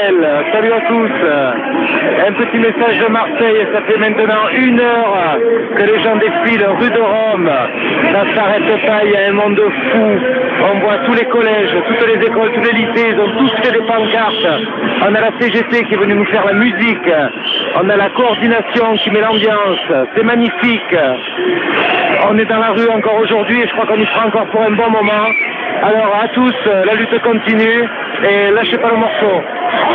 Michel, salut à tous. Un petit message de Marseille, ça fait maintenant 1 heure que les gens défilent rue de Rome. Ça s'arrête pas, il y a un monde fou. On voit tous les collèges, toutes les écoles, tous les lycées, ils ont tous fait des pancartes. On a la CGT qui est venue nous faire la musique. On a la coordination qui met l'ambiance. C'est magnifique. On est dans la rue encore aujourd'hui et je crois qu'on y sera encore pour un bon moment. Alors à tous, la lutte continue et lâchez pas le morceau.